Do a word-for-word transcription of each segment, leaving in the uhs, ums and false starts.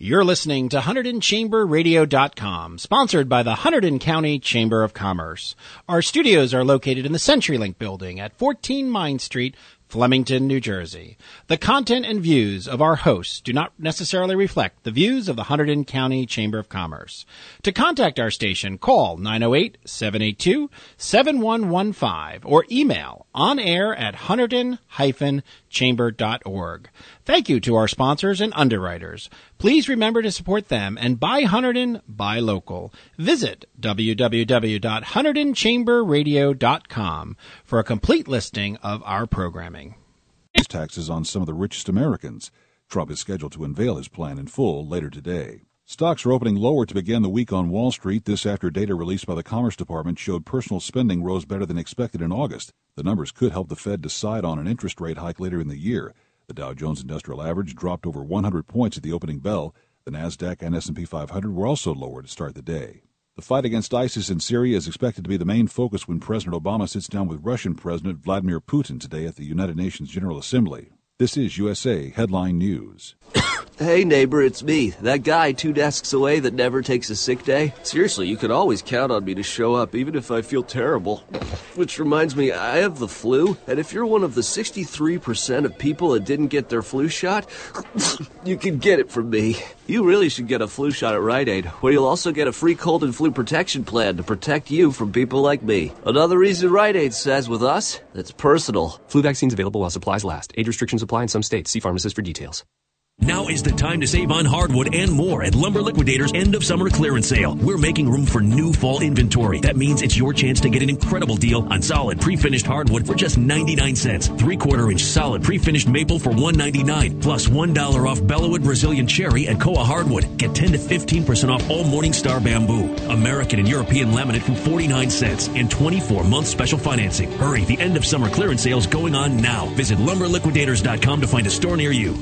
You're listening to Hunterdon Chamber Radio dot com, sponsored by the Hunterdon County Chamber of Commerce. Our studios are located in the CenturyLink building at fourteen Mine Street, Flemington, New Jersey. The content and views of our hosts do not necessarily reflect the views of the Hunterdon County Chamber of Commerce. To contact our station, call nine oh eight, seven eight two, seven one one five or email onair at hunterdon dash chamber dot org. Thank you to our sponsors and underwriters. Please remember to support them and buy Hunterdon, buy local. Visit w w w dot hunterdon chamber radio dot com for a complete listing of our programming. Taxes on some of the richest Americans. Trump is scheduled to unveil his plan in full later today. Stocks are opening lower to begin the week on Wall Street. This after data released by the Commerce Department showed personal spending rose better than expected in August. The numbers could help the Fed decide on an interest rate hike later in the year. The Dow Jones Industrial Average dropped over one hundred points at the opening bell. The Nasdaq and S and P five hundred were also lower to start the day. The fight against ISIS in Syria is expected to be the main focus when President Obama sits down with Russian President Vladimir Putin today at the United Nations General Assembly. This is U S A Headline News. Hey, neighbor, it's me, that guy two desks away that never takes a sick day. Seriously, you can always count on me to show up, even if I feel terrible. Which reminds me, I have the flu, and if you're one of the sixty-three percent of people that didn't get their flu shot, you can get it from me. You really should get a flu shot at Rite Aid, where you'll also get a free cold and flu protection plan to protect you from people like me. Another reason Rite Aid says with us, it's personal. Flu vaccines available while supplies last. Age restrictions apply in some states. See pharmacist for details. Now is the time to save on hardwood and more at Lumber Liquidators' end of summer clearance sale. We're making room for new fall inventory. That means it's your chance to get an incredible deal on solid pre-finished hardwood for just ninety-nine cents. Three-quarter inch solid pre-finished maple for one ninety-nine. Plus one dollar off Bellawood Brazilian cherry and Koa hardwood. Get ten to fifteen percent off all Morningstar bamboo. American and European laminate for forty-nine cents and twenty-four month special financing. Hurry, the end of summer clearance sale is going on now. Visit lumber liquidators dot com to find a store near you.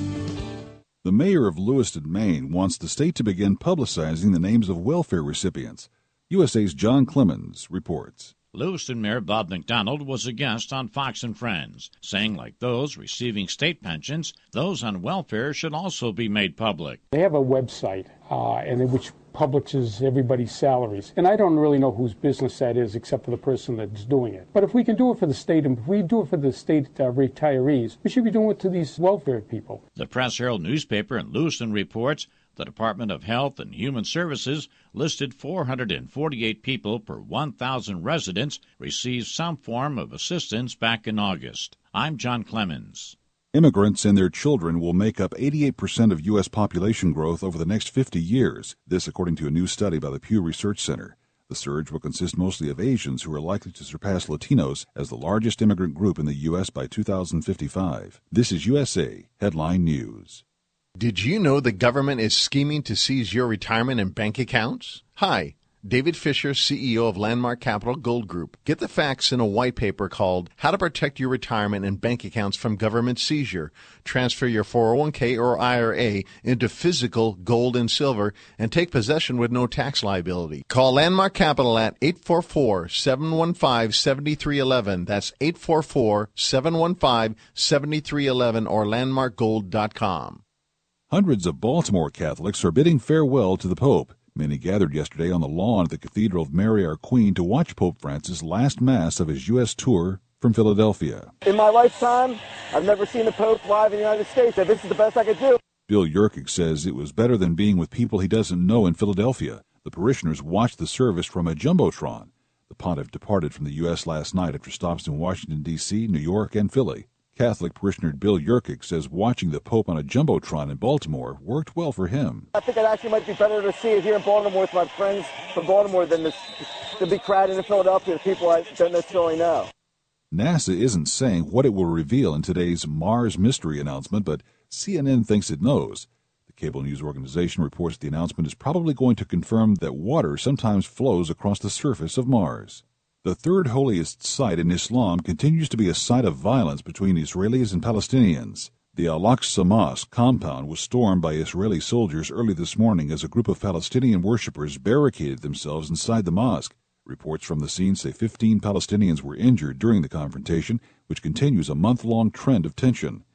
The mayor of Lewiston, Maine, wants the state to begin publicizing the names of welfare recipients. U S A's John Clemens reports. Lewiston Mayor Bob McDonald was a guest on Fox and Friends, saying like those receiving state pensions, those on welfare should also be made public. They have a website uh, and in which publishes everybody's salaries. And I don't really know whose business that is except for the person that's doing it. But if we can do it for the state, and if we do it for the state uh, retirees, we should be doing it to these welfare people. The Press Herald newspaper in Lewiston reports the Department of Health and Human Services listed four hundred forty-eight people per one thousand residents received some form of assistance back in August. I'm John Clemens. Immigrants and their children will make up eighty-eight percent of U S population growth over the next fifty years. This according to a new study by the Pew Research Center. The surge will consist mostly of Asians who are likely to surpass Latinos as the largest immigrant group in the U S by two thousand fifty-five. This is U S A Headline News. Did you know the government is scheming to seize your retirement and bank accounts? Hi, David Fisher, C E O of Landmark Capital Gold Group. Get the facts in a white paper called How to Protect Your Retirement and Bank Accounts from Government Seizure. Transfer your four oh one k or I R A into physical gold and silver and take possession with no tax liability. Call Landmark Capital at eight four four, seven one five, seven three one one. That's eight four four, seven one five, seven three one one or landmark gold dot com. Hundreds of Baltimore Catholics are bidding farewell to the Pope. Many gathered yesterday on the lawn at the Cathedral of Mary Our Queen to watch Pope Francis' last Mass of his U S tour from Philadelphia. In my lifetime, I've never seen the Pope live in the United States, and this is the best I could do. Bill Yurkic says it was better than being with people he doesn't know in Philadelphia. The parishioners watched the service from a jumbotron. The pontiff departed from the U S last night after stops in Washington, D C, New York, and Philly. Catholic parishioner Bill Yurkic says watching the Pope on a jumbotron in Baltimore worked well for him. I think it actually might be better to see it here in Baltimore with my friends from Baltimore than this, to be crowded in Philadelphia with people I don't necessarily know. NASA isn't saying what it will reveal in today's Mars mystery announcement, but C N N thinks it knows. The cable news organization reports the announcement is probably going to confirm that water sometimes flows across the surface of Mars. The third holiest site in Islam continues to be a site of violence between Israelis and Palestinians. The Al-Aqsa Mosque compound was stormed by Israeli soldiers early this morning as a group of Palestinian worshippers barricaded themselves inside the mosque. Reports from the scene say fifteen Palestinians were injured during the confrontation, which continues a month-long trend of tension.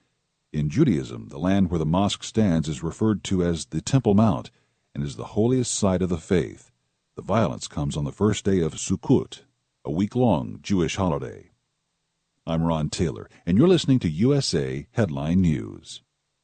In Judaism, the land where the mosque stands is referred to as the Temple Mount and is the holiest site of the faith. The violence comes on the first day of Sukkot, a week-long Jewish holiday. I'm Ron Taylor, and you're listening to U S A Headline News.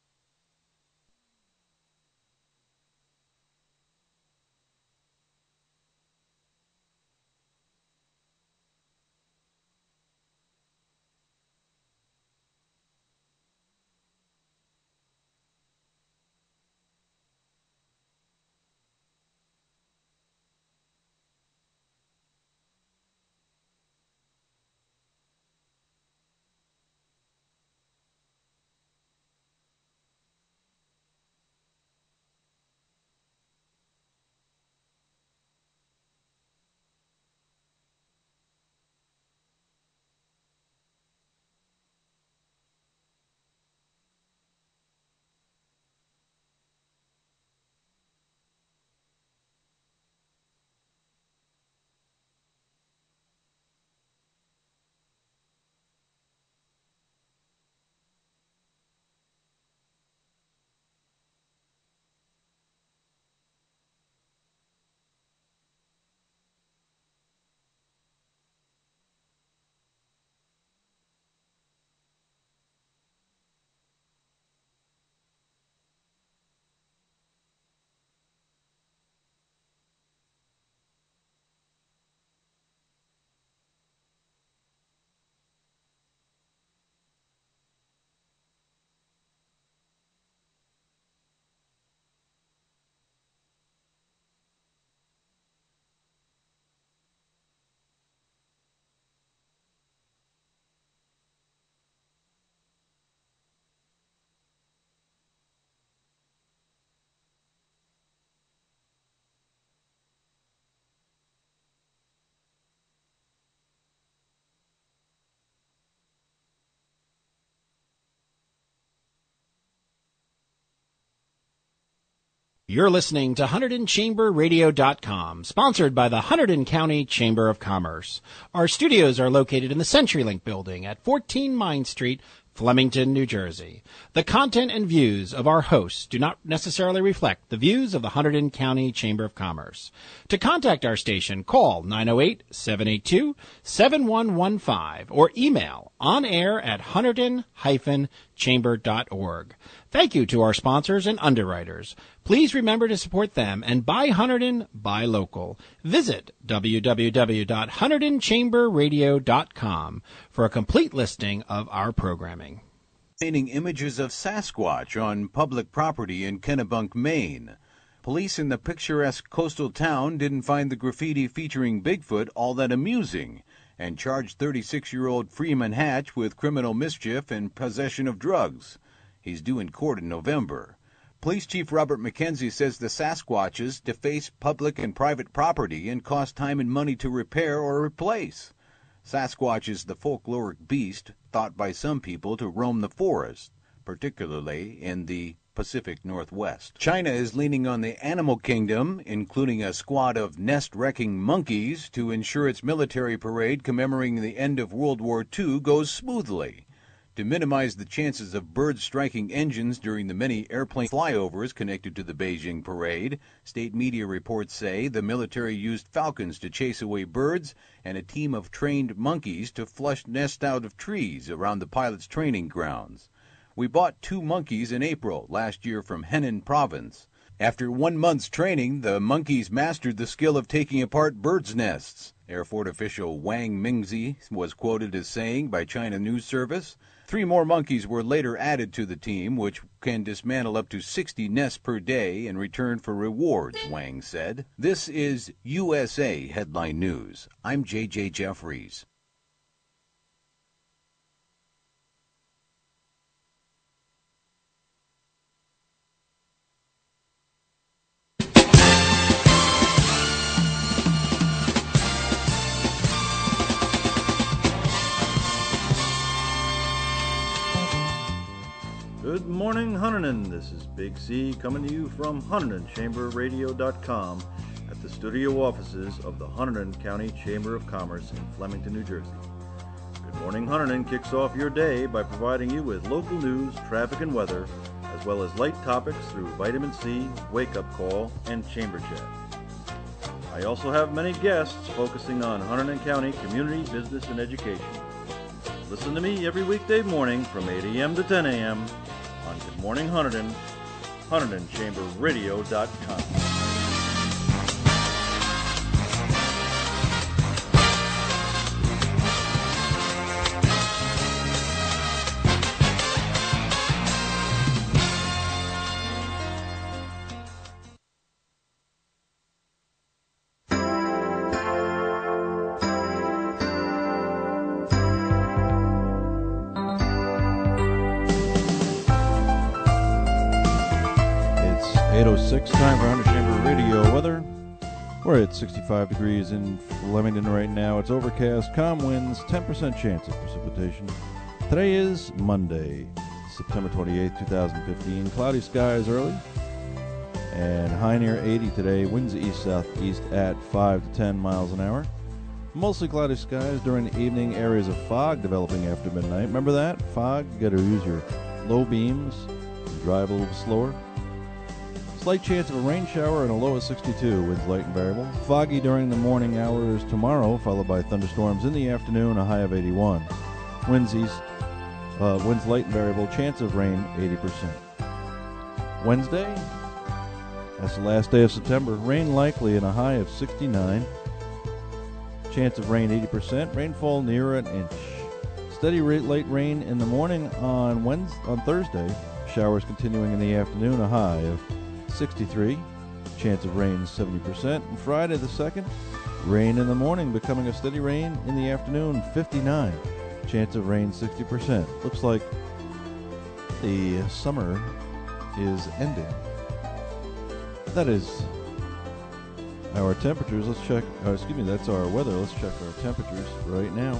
You're listening to Hunterdon Chamber Radio dot com, sponsored by the Hunterdon County Chamber of Commerce. Our studios are located in the CenturyLink building at fourteen Mine Street, Flemington, New Jersey. The content and views of our hosts do not necessarily reflect the views of the Hunterdon County Chamber of Commerce. To contact our station, call nine oh eight, seven eight two, seven one one five or email onair at hunterdon dash chamber dot org. Thank you to our sponsors and underwriters. Please remember to support them and buy Hunterdon, buy local. Visit w w w dot hunterdon chamber radio dot com for a complete listing of our programming. Painting images of Sasquatch on public property in Kennebunk, Maine. Police in the picturesque coastal town didn't find the graffiti featuring Bigfoot all that amusing and charged thirty-six-year-old Freeman Hatch with criminal mischief and possession of drugs. He's due in court in November. Police Chief Robert McKenzie says the Sasquatches deface public and private property and cost time and money to repair or replace. Sasquatch is the folkloric beast thought by some people to roam the forest, particularly in the Pacific Northwest. China is leaning on the animal kingdom, including a squad of nest-wrecking monkeys, to ensure its military parade commemorating the end of World War Two goes smoothly. To minimize the chances of birds striking engines during the many airplane flyovers connected to the Beijing parade, state media reports say the military used falcons to chase away birds and a team of trained monkeys to flush nests out of trees around the pilots' training grounds. We bought two monkeys in April last year from Henan Province. After one month's training, the monkeys mastered the skill of taking apart birds' nests, Air Force official Wang Mingzi was quoted as saying by China News Service. Three more monkeys were later added to the team, which can dismantle up to sixty nests per day in return for rewards, Wang said. This is U S A Headline News. I'm J J Jeffries. Good morning, Hunterdon. This is Big C coming to you from Hunterdon Chamber Radio dot com at the studio offices of the Hunterdon County Chamber of Commerce in Flemington, New Jersey. Good Morning Hunterdon kicks off your day by providing you with local news, traffic, and weather, as well as light topics through Vitamin C, Wake Up Call, and Chamber Chat. I also have many guests focusing on Hunterdon County community, business, and education. Listen to me every weekday morning from eight a.m. to ten a.m. on Good Morning Hunterdon, Hunterdon Chamber Radio dot com. eight oh six, time for Hunterdon Chamber Radio weather. We're at sixty-five degrees in Flemington right now. It's overcast, calm winds, ten percent chance of precipitation. Today is Monday, September twenty-eighth, twenty fifteen. Cloudy skies early and high near eighty today. Winds east-southeast at five to ten miles an hour. Mostly cloudy skies during the evening. Areas of fog developing after midnight. Remember that? Fog, you got to use your low beams and drive a little slower. Slight chance of a rain shower and a low of sixty-two. Winds light and variable. Foggy during the morning hours tomorrow, followed by thunderstorms in the afternoon, a high of eighty-one. Winds east, uh, winds light and variable. Chance of rain, eighty percent. Wednesday, that's the last day of September. Rain likely and a high of sixty-nine. Chance of rain, eighty percent. Rainfall near an inch. Steady rate light rain in the morning on Wednesday, on Thursday. Showers continuing in the afternoon, a high of sixty-three. Chance of rain seventy percent. And Friday the second, rain in the morning becoming a steady rain in the afternoon, fifty-nine. Chance of rain sixty percent. Looks like the summer is ending. That is our temperatures. Let's check, uh, excuse me, that's our weather. Let's check our temperatures right now.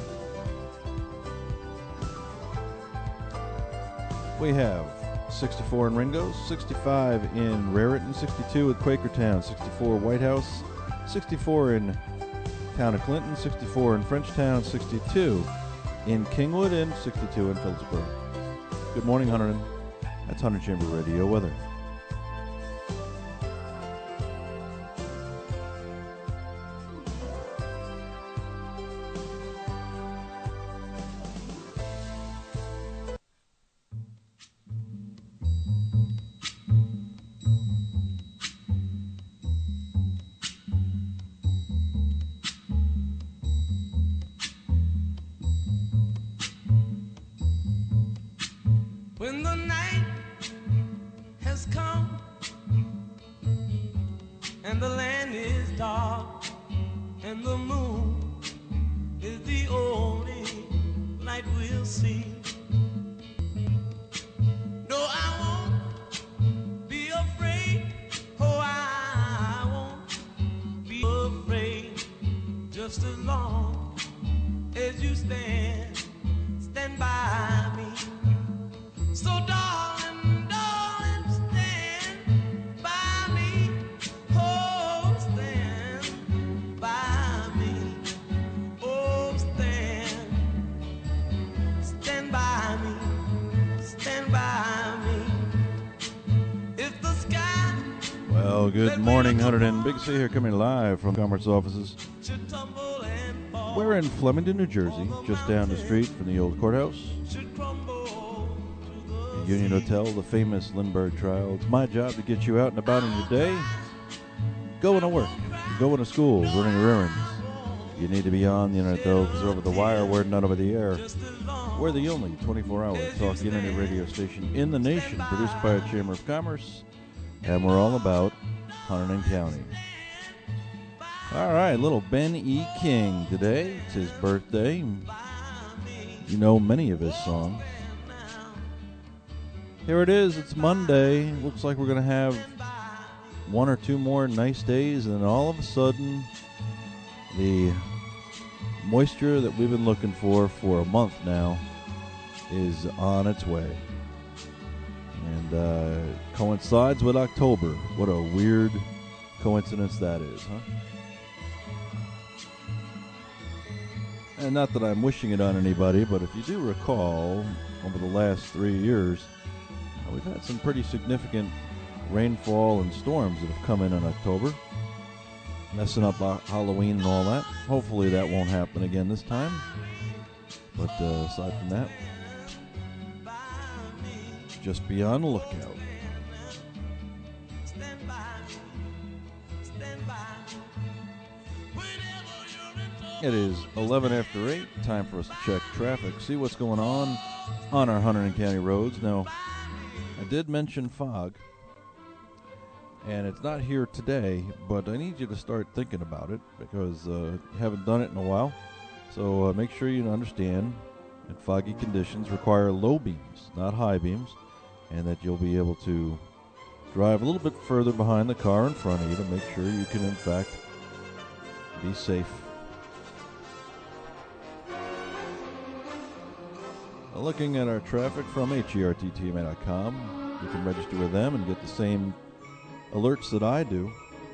We have sixty-four in Ringo, sixty-five in Raritan, sixty-two at Quakertown, sixty-four White House, sixty-four in Town of Clinton, sixty-four in Frenchtown, sixty-two in Kingwood, and sixty-two in Phillipsburg. Good morning, Hunterdon. That's Hunterdon Chamber Radio weather. When the night has come and the land is dark and the moon is the only light we'll see. No, I won't be afraid. Oh, I won't be afraid. Just as long as you stand, stand by me. So darling, darling, stand by me. Oh, stand by me. Oh, stand, stand by me. Stand by me. If the sky. Well, good morning, Hunterdon. Big C here, coming live from Commerce offices. We're in Flemington, New Jersey, just down the street from the old courthouse. Union Hotel, the famous Lindbergh trial. It's my job to get you out and about in your day. Going to work, going to school, running your errands. You need to be on the internet, though, because over the wire, we're not over the air. We're the only twenty-four hour talk internet radio station in the nation, produced by a Chamber of Commerce, and we're all about Hunterdon County. All right, little Ben E. King today. It's his birthday. You know many of his songs. Here it is. It's Monday. Looks like we're going to have one or two more nice days, and then all of a sudden, the moisture that we've been looking for for a month now is on its way. And uh, coincides with October. What a weird coincidence that is, huh? And not that I'm wishing it on anybody, but if you do recall, over the last three years, uh, we've had some pretty significant rainfall and storms that have come in in October, messing up uh, Halloween and all that. Hopefully that won't happen again this time. But uh, aside from that, just be on the lookout. It is eleven after eight. Time for us to check traffic, see what's going on on our Hunterdon County roads. Now, I did mention fog, and it's not here today, but I need you to start thinking about it because uh, you haven't done it in a while. So uh, make sure you understand that foggy conditions require low beams, not high beams, and that you'll be able to drive a little bit further behind the car in front of you to make sure you can, in fact, be safe. Looking at our traffic from H E R T T M A dot com, you can register with them and get the same alerts that I do.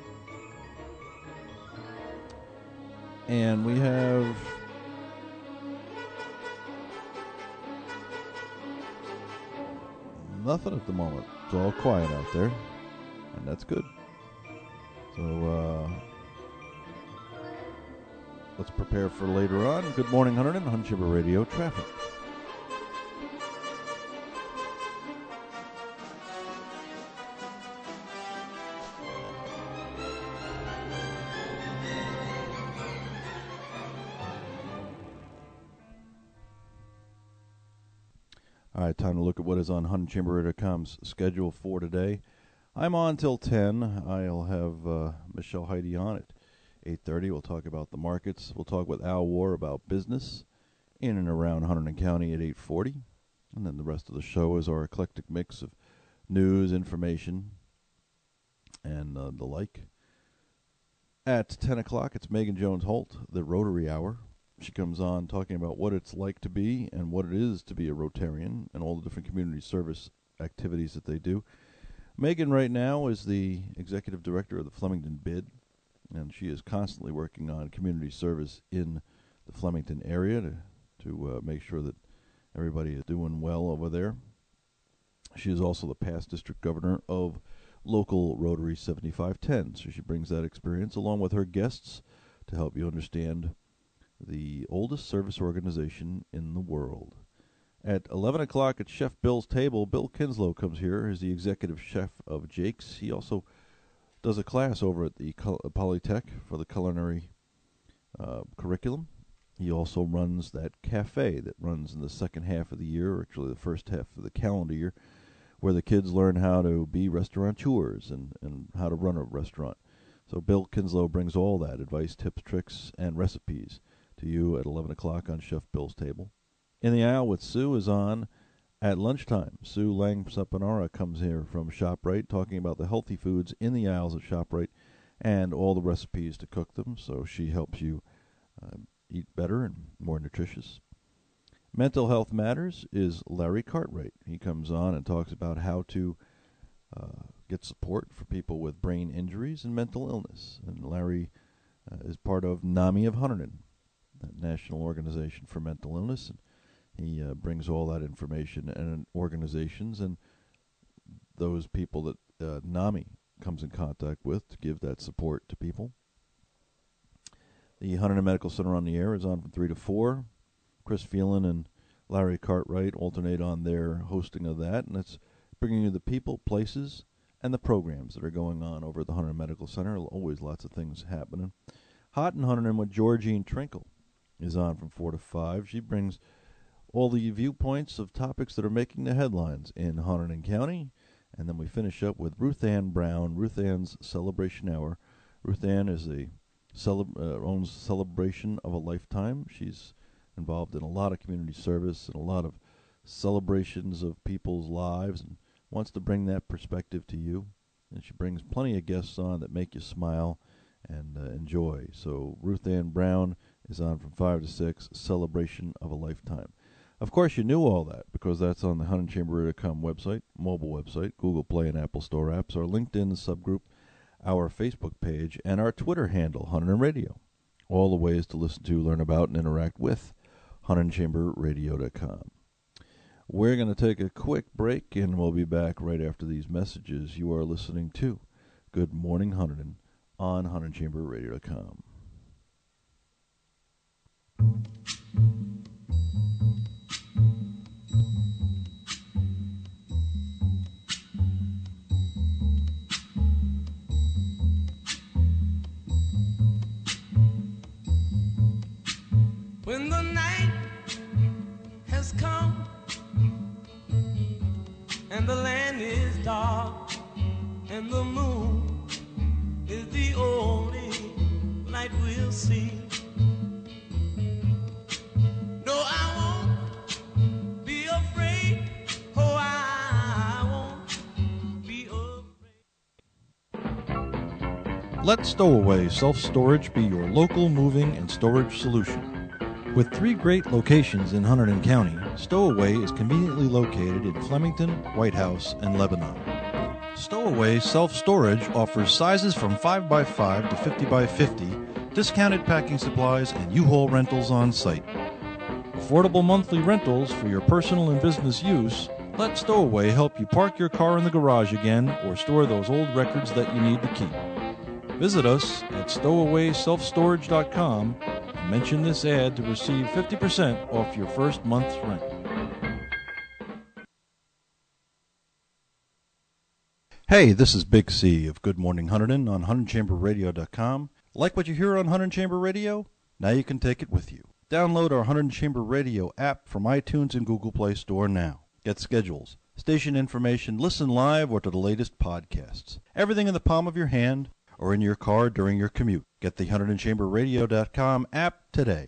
And we have nothing at the moment. It's all quiet out there, and that's good. So uh, let's prepare for later on. Good morning, Hunterdon, Hunt Chamber Radio traffic. All right, time to look at what is on Hunt Chamber Radio dot com's schedule for today. I'm on till ten. I'll have uh, Michelle Heidi on at eight thirty. We'll talk about the markets. We'll talk with Al War about business in and around Hunterdon County at eight forty. And then the rest of the show is our eclectic mix of news, information, and uh, the like. At ten o'clock, it's Megan Jones-Holt, the Rotary Hour. She comes on talking about what it's like to be and what it is to be a Rotarian and all the different community service activities that they do. Megan right now is the executive director of the Flemington Bid, and she is constantly working on community service in the Flemington area to, to uh, make sure that everybody is doing well over there. She is also the past district governor of local Rotary seventy-five ten, so she brings that experience along with her guests to help you understand the oldest service organization in the world. At eleven o'clock at Chef Bill's table, Bill Kinslow comes here as the executive chef of Jake's. He also does a class over at the Polytech for the culinary uh, curriculum. He also runs that cafe that runs in the second half of the year, or actually the first half of the calendar year, where the kids learn how to be restaurateurs and, and how to run a restaurant. So Bill Kinslow brings all that advice, tips, tricks, and recipes to you at eleven o'clock on Chef Bill's table. In the Aisle with Sue is on at lunchtime. Sue Lang-Sapanara comes here from ShopRite talking about the healthy foods in the aisles at ShopRite and all the recipes to cook them, so she helps you uh, eat better and more nutritious. Mental Health Matters is Larry Cartwright. He comes on and talks about how to uh, get support for people with brain injuries and mental illness. And Larry uh, is part of NAMI of Hunterdon, the National Organization for Mental Illness, and he uh, brings all that information and organizations and those people that uh, NAMI comes in contact with to give that support to people. The Hunterdon Medical Center on the Air is on from three to four. Chris Phelan and Larry Cartwright alternate on their hosting of that, and it's bringing you the people, places, and the programs that are going on over at the Hunterdon Medical Center. Always lots of things happening. Hot in Hunterdon with Georgine Trinkle is on from four to five. She brings all the viewpoints of topics that are making the headlines in Hunterdon County. And then we finish up with Ruth Ann Brown, Ruth Ann's Celebration Hour. Ruth Ann is a cele- uh, owns Celebration of a Lifetime. She's involved in a lot of community service and a lot of celebrations of people's lives and wants to bring that perspective to you. And she brings plenty of guests on that make you smile and uh, enjoy. So Ruth Ann Brown is on from five to six, Celebration of a Lifetime. Of course, you knew all that because that's on the Hunterdon Chamber Radio dot com website, mobile website, Google Play and Apple Store apps, our LinkedIn subgroup, our Facebook page, and our Twitter handle, Hunterdon Radio. all the ways to listen to, learn about, and interact with Hunterdon Chamber Radio dot com. We're going to take a quick break, and we'll be back right after these messages. You are listening to Good Morning Hunterdon on Hunterdon Chamber Radio dot com. When the night has come and the land is dark and the moon is the only light we'll see. No, I won't be afraid. Oh, I won't be afraid. Let Stowaway Self-Storage be your local moving and storage solution. With three great locations in Hunterdon County, Stowaway is conveniently located in Flemington, White House, and Lebanon. Stowaway Self-Storage offers sizes from five by five to fifty by fifty, discounted packing supplies, and U-Haul rentals on site. Affordable monthly rentals for your personal and business use. Let Stowaway help you park your car in the garage again or store those old records that you need to keep. Visit us at stowaway self storage dot com and mention this ad to receive fifty percent off your first month's rent. Hey, this is Big C of Good Morning Hunterdon on Hunterdon Chamber Radio dot com. Like what you hear on Hunterdon Chamber Radio? Now you can take it with you. Download our Hunterdon Chamber Radio app from iTunes and Google Play Store now. Get schedules, station information, listen live or to the latest podcasts. Everything in the palm of your hand or in your car during your commute. Get the Hunterdon Chamber Radio dot com app today.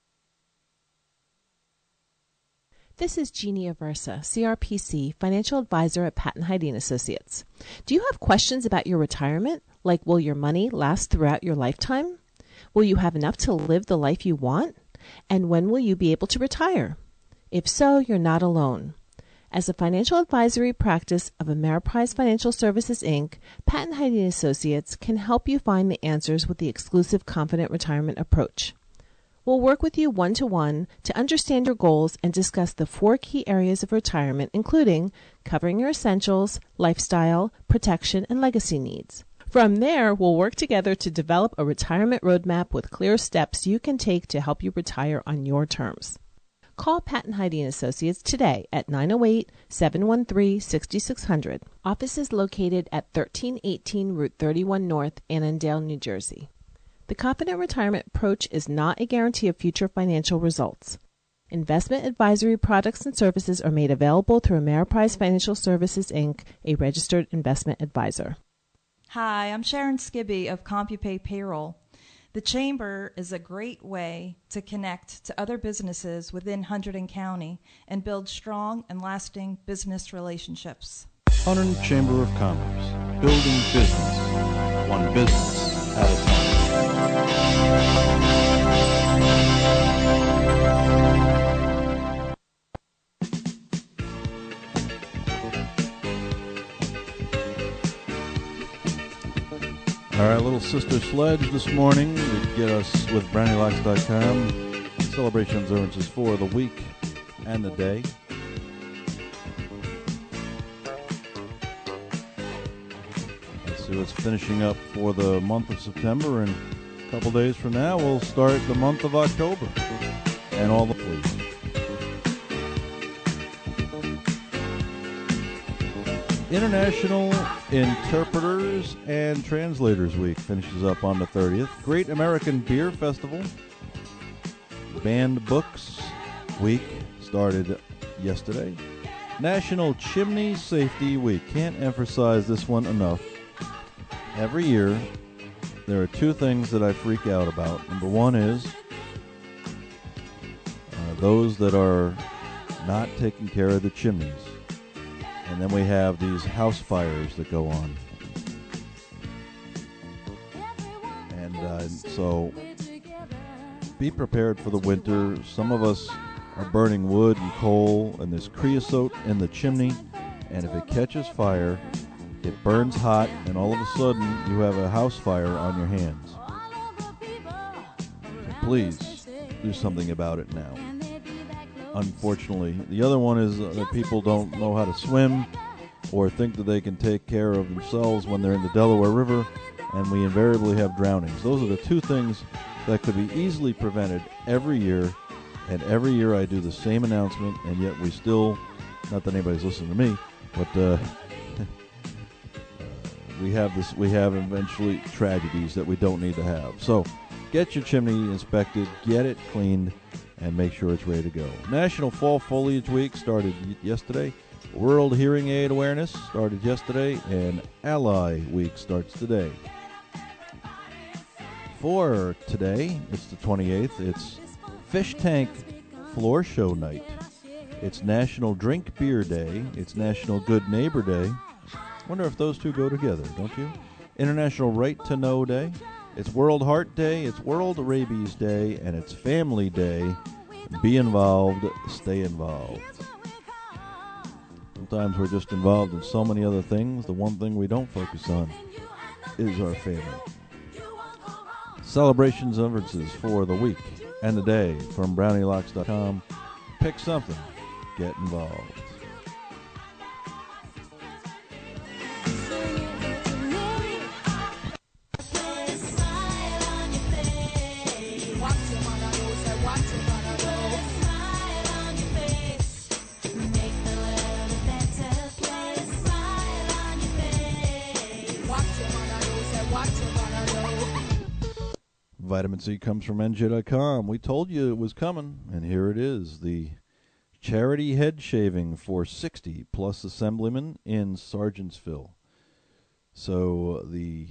This is Jeannie Aversa, C R P C, Financial Advisor at Patton Hyde and Associates. Do you have questions about your retirement? Like, will your money last throughout your lifetime? Will you have enough to live the life you want? And when will you be able to retire? If so, you're not alone. As a financial advisory practice of Ameriprise Financial Services, Incorporated, Patton Hyde and Associates can help you find the answers with the exclusive Confident Retirement approach. We'll work with you one-to-one to understand your goals and discuss the four key areas of retirement, including covering your essentials, lifestyle, protection, and legacy needs. From there, we'll work together to develop a retirement roadmap with clear steps you can take to help you retire on your terms. Call Patton Hyde and Associates today at nine oh eight, seven one three, six six zero zero. Office is located at thirteen eighteen Route thirty-one North, Annandale, New Jersey. The Confident Retirement approach is not a guarantee of future financial results. Investment advisory products and services are made available through Ameriprise Financial Services, Incorporated, a registered investment advisor. Hi, I'm Sharon Skibby of CompuPay Payroll. The Chamber is a great way to connect to other businesses within Hunterdon County and build strong and lasting business relationships. Hunterdon Chamber of Commerce, building business, one business at a time. All right, little Sister Sledge this morning to get us with Brownie Locks dot com. Celebration observances for the week and the day. Let's see what's finishing up for the month of September, and a couple days from now we'll start the month of October and all the fleas. International Interpreters and Translators Week finishes up on the thirtieth. Great American Beer Festival. Banned Books Week started yesterday. National Chimney Safety Week. Can't emphasize this one enough. Every year, there are two things that I freak out about. Number one is uh, those that are not taking care of the chimneys. And then we have these house fires that go on. And uh, so be prepared for the winter. Some of us are burning wood and coal, and there's creosote in the chimney. And if it catches fire, it burns hot, and all of a sudden you have a house fire on your hands. please do something about it now. Unfortunately, the other one is uh, that people don't know how to swim or think that they can take care of themselves when they're in the Delaware River, and we invariably have drownings. Those are the two things that could be easily prevented every year, and every year I do the same announcement, and yet we still, not that anybody's listening to me, but uh, we have this. We have eventually tragedies that we don't need to have. So get your chimney inspected, get it cleaned, and make sure it's ready to go. National Fall Foliage Week started yesterday. World Hearing Aid Awareness started yesterday, and Ally Week starts today. For today, it's the twenty-eighth, it's Fish Tank Floor Show Night. It's National Drink Beer Day. It's National Good Neighbor Day. Wonder if those two go together, don't you? International Right to Know Day. It's World Heart Day. It's World Rabies Day. And it's Family Day. Be involved. Stay involved. Sometimes we're just involved in so many other things. The one thing we don't focus on is our family. Celebrations and references for the week and the day from brownie locks dot com. Pick something. Get involved. Vitamin C comes from N J dot com. We told you it was coming, and here it is. The charity head shaving for sixty plus assemblymen in Sargentsville. So the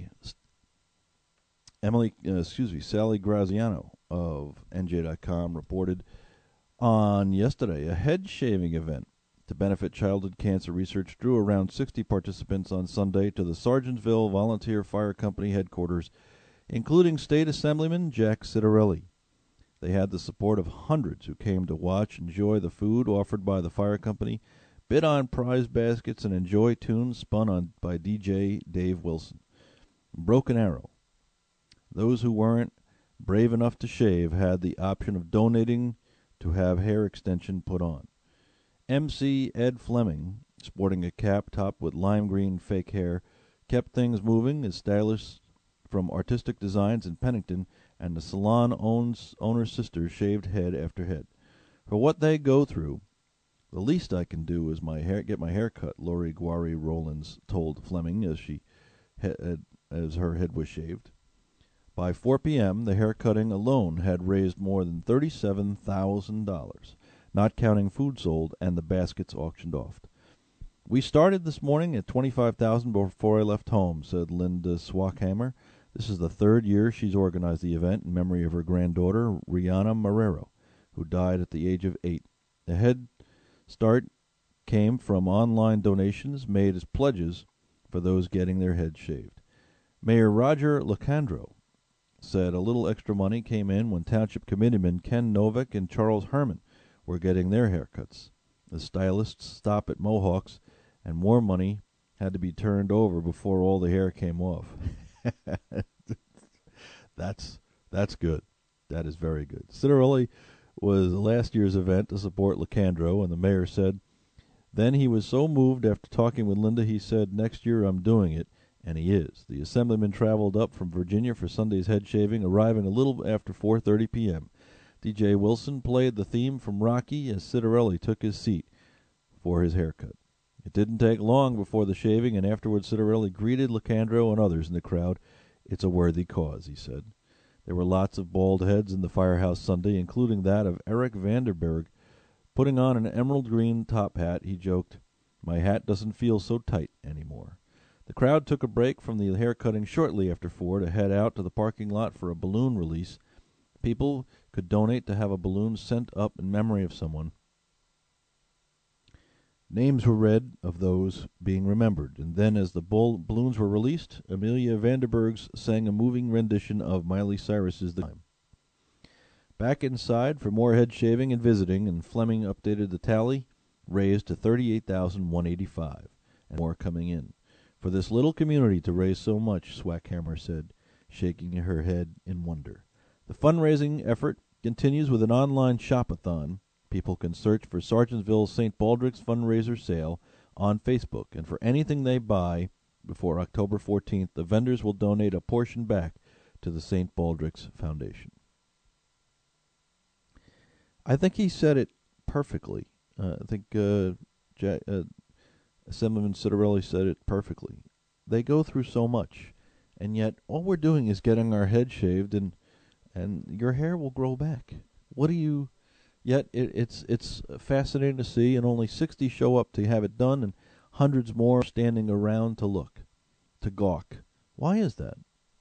Emily, uh, excuse me, Sally Graziano of N J dot com reported on yesterday a head shaving event to benefit childhood cancer research drew around sixty participants on Sunday to the Sargentsville Volunteer Fire Company headquarters, including State Assemblyman Jack Citarelli. They had the support of hundreds who came to watch, enjoy the food offered by the fire company, bid on prize baskets, and enjoy tunes spun on by D J Dave Wilson. Broken Arrow. Those who weren't brave enough to shave had the option of donating to have hair extension put on. M C Ed Fleming, sporting a cap topped with lime green fake hair, kept things moving as stylists from Artistic Designs in Pennington and the salon owns, owner's sister shaved head after head. For what they go through, the least I can do is my hair, get my hair cut, Lori Guari Rollins told Fleming as she he- as her head was shaved. By four p.m., the hair cutting alone had raised more than thirty-seven thousand dollars, not counting food sold and the baskets auctioned off. We started this morning at twenty-five thousand dollars before I left home, said Linda Swackhammer. This is the third year she's organized the event in memory of her granddaughter, Rihanna Marrero, who died at the age of eight. The head start came from online donations made as pledges for those getting their heads shaved. Mayor Roger Locandro said a little extra money came in when Township Committeemen Ken Novick and Charles Herman were getting their haircuts. The stylists stopped at Mohawks, and more money had to be turned over before all the hair came off. that's that's good. That is very good. Citarelli was last year's event to support Locandro, and the mayor said, then he was so moved after talking with Linda, he said, next year I'm doing it, and he is. The assemblyman traveled up from Virginia for Sunday's head shaving, arriving a little after four thirty p.m. D J Wilson played the theme from Rocky as Citarelli took his seat for his haircut. It didn't take long before the shaving, and afterwards Citarelli greeted Locandro and others in the crowd. It's a worthy cause, he said. There were lots of bald heads in the firehouse Sunday, including that of Eric Vanderberg. Putting on an emerald green top hat, he joked, my hat doesn't feel so tight anymore. The crowd took a break from the haircutting shortly after four to head out to the parking lot for a balloon release. People could donate to have a balloon sent up in memory of someone. Names were read of those being remembered, and then as the bull balloons were released, Amelia Vanderbergs sang a moving rendition of Miley Cyrus's The Time. Back inside for more head shaving and visiting, and Fleming updated the tally, raised to thirty-eight thousand one hundred eighty-five dollars, and more coming in. For this little community to raise so much, Swackhammer said, shaking her head in wonder. The fundraising effort continues with an online shop-a-thon. People can search for Sergeantsville Saint Baldrick's fundraiser sale on Facebook, and for anything they buy before October fourteenth, the vendors will donate a portion back to the Saint Baldrick's Foundation. I think he said it perfectly. Uh, I think uh, Jack, uh, Assemblyman Citarelli said it perfectly. They go through so much, and yet all we're doing is getting our head shaved, and and your hair will grow back. What do you... Yet it, it's it's fascinating to see, and only sixty show up to have it done, and hundreds more standing around to look, to gawk. Why is that?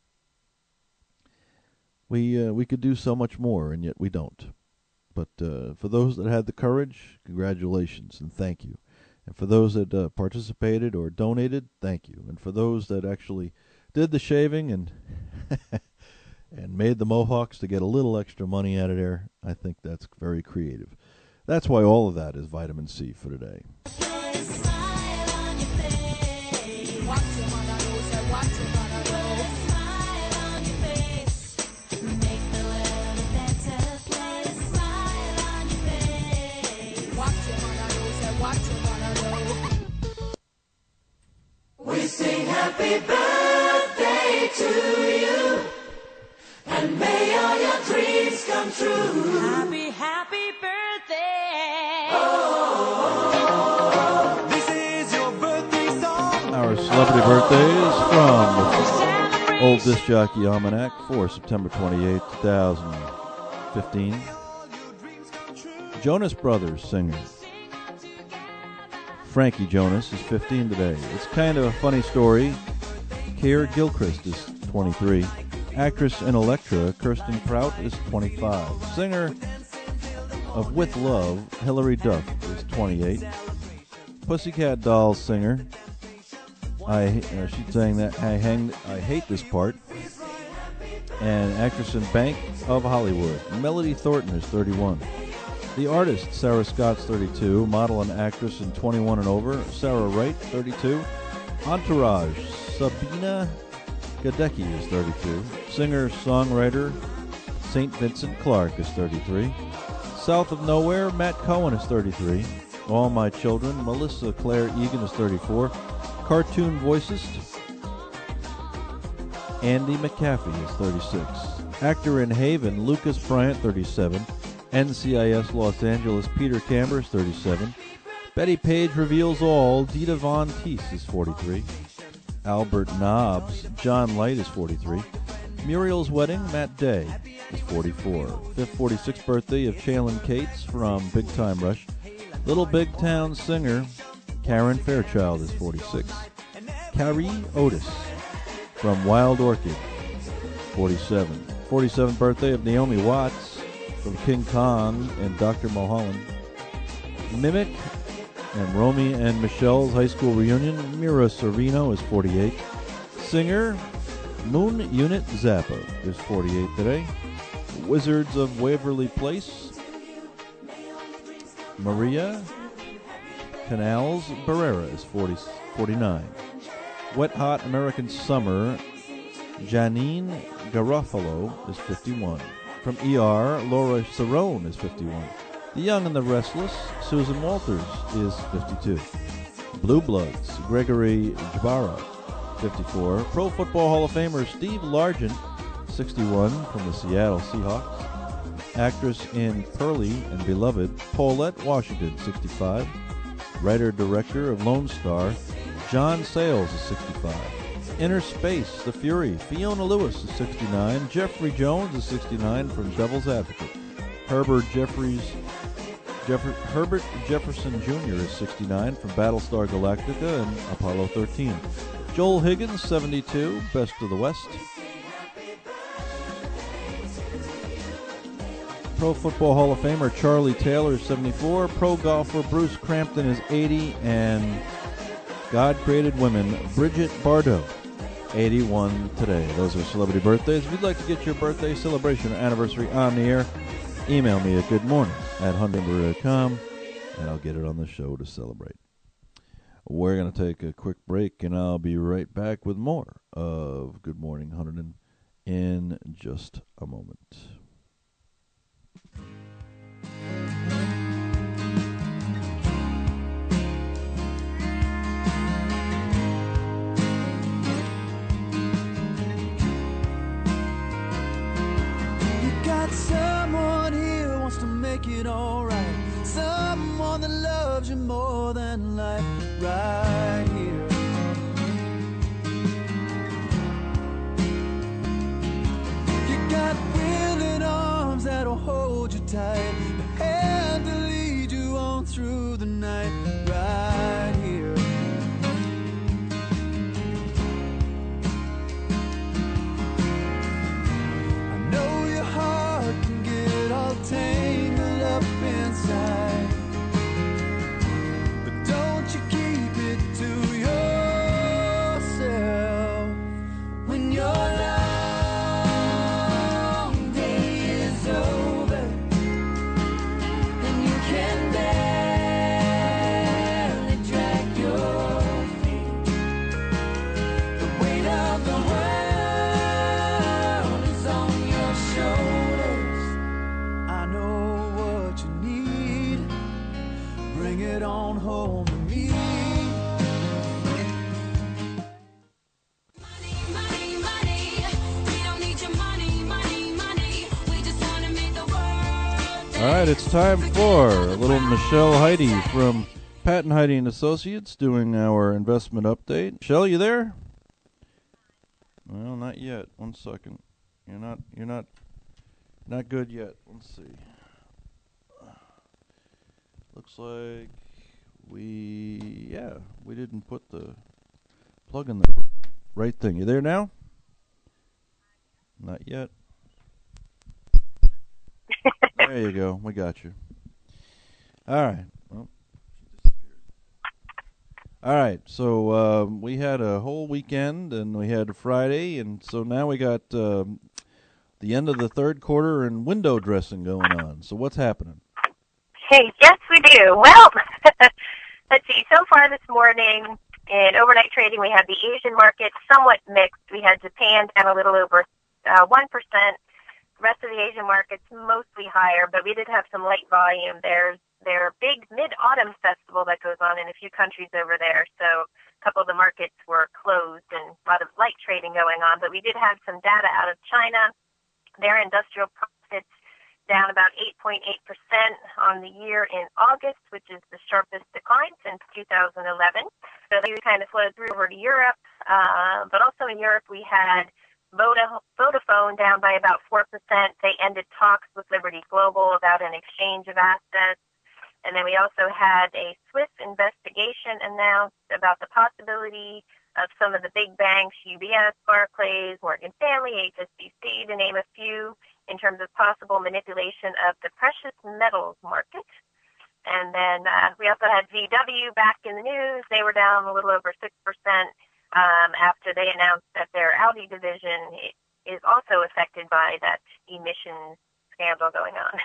We uh, we could do so much more, and yet we don't. But uh, for those that had the courage, congratulations and thank you. And for those that uh, participated or donated, thank you. And for those that actually did the shaving and and made the mohawks to get a little extra money out of there, I think that's very creative. That's why all of that is vitamin C for today. We sing happy birthday to you, and may all your dreams come true. Happy, happy birthday. Oh, this is your birthday song. Our celebrity birthdays from the Old Disc Jockey Almanac for September twenty-eighth, twenty fifteen. Jonas Brothers singer Frankie Jonas is fifteen today. It's kind of a funny story. Keir Gilchrist is twenty-three. Actress in Elektra, Kirsten Prout, is twenty-five. Singer of With Love, Hilary Duff, is twenty-eight. Pussycat Dolls singer, I uh, she sang that I hang I hate this part. And actress in Bank of Hollywood, Melody Thornton, is thirty-one. The artist, Sarah Scott's thirty-two. Model and actress in twenty-one and over, Sarah Wright, thirty-two. Entourage, Sabina Gadecki is thirty-two. Singer-songwriter, Saint Vincent Clark is thirty-three. South of Nowhere, Matt Cohen is thirty-three. All My Children, Melissa Claire Egan is thirty-four. Cartoon voicist, Andy McCaffey is thirty-six. Actor in Haven, Lucas Bryant, thirty-seven. N C I S Los Angeles, Peter Chambers, thirty-seven. Betty Page Reveals All, Dita Von Teese is forty-three. Albert Nobbs, John Light is forty-three. Muriel's Wedding, Matt Day is forty-four. Fifth forty-sixth birthday of Chalon Cates from Big Time Rush. Little Big Town singer Karen Fairchild is forty-six. Carrie Otis from Wild Orchid, forty-seven. forty-seventh birthday of Naomi Watts from King Kong and Doctor Mulholland. Mimic and Romy and Michelle's high school reunion, Mira Sorvino is forty-eight. Singer Moon Unit Zappa is forty-eight today. Wizards of Waverly Place, Maria Canals Barrera is forty, forty-nine. Wet Hot American Summer, Janine Garofalo is fifty-one. From E R, Laura Cerrone is fifty-one. The Young and the Restless, Susan Walters is fifty-two. Blue Bloods, Gregory Jabara, fifty-four. Pro Football Hall of Famer Steve Largent, sixty-one, from the Seattle Seahawks. Actress in Pearly and Beloved, Paulette Washington, sixty-five. Writer-director of Lone Star, John Sayles is sixty-five. Inner Space, The Fury, Fiona Lewis is sixty-nine. Jeffrey Jones is sixty-nine from Devil's Advocate. Herbert Jeffries, Jeff- Herbert Jefferson Junior is sixty-nine from Battlestar Galactica and Apollo thirteen. Joel Higgins, seventy-two, Best of the West. Pro Football Hall of Famer Charlie Taylor is seventy-four. Pro golfer Bruce Crampton is eighty. And God Created Women, Bridget Bardot, eighty-one today. Those are celebrity birthdays. If you'd like to get your birthday celebration or anniversary on the air, email me at goodmorning at huntingburg dot com, and I'll get it on the show to celebrate. We're going to take a quick break, and I'll be right back with more of Good Morning Huntington in just a moment. make it alright. Someone that loves you more than life, right here. You got willing arms that'll hold you tight, a hand to lead you on through the night, right here. I know your heart can get all tangled up inside, but don't you keep it to yourself. When your long day is over and you can barely drag your feet, the weight of the world is on your shoulders. I know what you need. Bring it on home to me. All right, it's time for a little Michelle Heidi from Pat and Heidi and Associates doing our investment update. Michelle, you there? Well, not yet. One second. You're not. You're not. Not good yet. Let's see. Looks like we. Yeah, we didn't put the plug in the right thing. You there now? Not yet. There you go. We got you. All right. Well, all right. So uh, we had a whole weekend, and we had a Friday, and so now we got um, the end of the third quarter and window dressing going on. So what's happening? Hey, yes, we do. Well, let's see. So far this morning in overnight trading, we had the Asian market somewhat mixed. We had Japan down a little over uh, one percent. The rest of the Asian markets mostly higher, but we did have some light volume. There's their big mid-autumn festival that goes on in a few countries over there, so a couple of the markets were closed and a lot of light trading going on. But we did have some data out of China. Their industrial profits down about eight point eight percent on the year in August, which is the sharpest decline since two thousand eleven. So they kind of flowed through over to Europe, uh, but also in Europe we had Vodafone down by about four percent. They ended talks with Liberty Global about an exchange of assets. And then we also had a Swiss investigation announced about the possibility of some of the big banks, U B S, Barclays, Morgan Stanley, H S B C, to name a few, in terms of possible manipulation of the precious metals market. And then uh, we also had V W back in the news. They were down a little over six percent. Um, after they announced that their Audi division is also affected by that emissions scandal going on.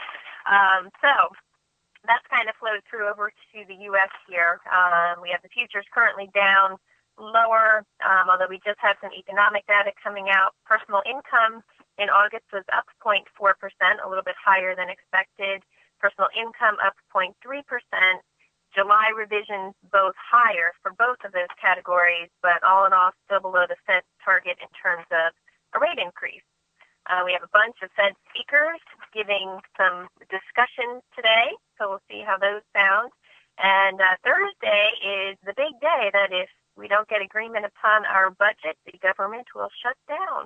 um, so that's kind of flowed through over to the U S here. Um, we have the futures currently down lower, um, although we just had some economic data coming out. Personal income in August was up zero point four percent, a little bit higher than expected. Personal income up zero point three percent. July revisions both higher for both of those categories, but all in all still below the Fed target in terms of a rate increase. Uh, we have a bunch of Fed speakers giving some discussions today, so we'll see how those sound. And uh, Thursday is the big day that if we don't get agreement upon our budget, the government will shut down.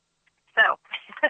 So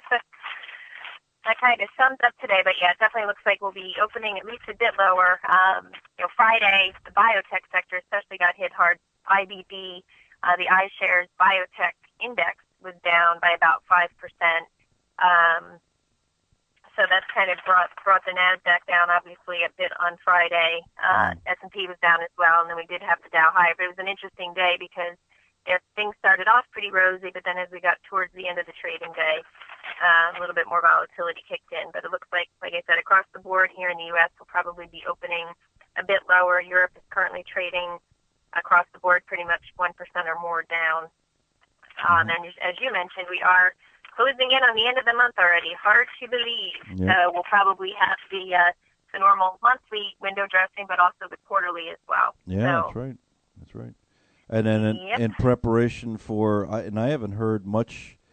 that kind of sums up today, but yeah, it definitely looks like we'll be opening at least a bit lower. Um, you know, Friday, the biotech sector especially got hit hard. I B B, uh, the iShares Biotech Index was down by about five percent. Um, so that's kind of brought brought the NASDAQ down, obviously, a bit on Friday. Uh, S and P was down as well, and then we did have the Dow higher. But it was an interesting day because if things started off pretty rosy, but then as we got towards the end of the trading day, Uh, a little bit more volatility kicked in, but it looks like, like I said, across the board here in the U S will probably be opening a bit lower. Europe is currently trading across the board pretty much one percent or more down. Um, and as you mentioned, we are closing in on the end of the month already. Hard to believe. Yep. So we'll probably have the, uh, the normal monthly window dressing, but also the quarterly as well. Yeah, so, that's right. That's right. And then in, Yep. in preparation for, I, and I haven't heard much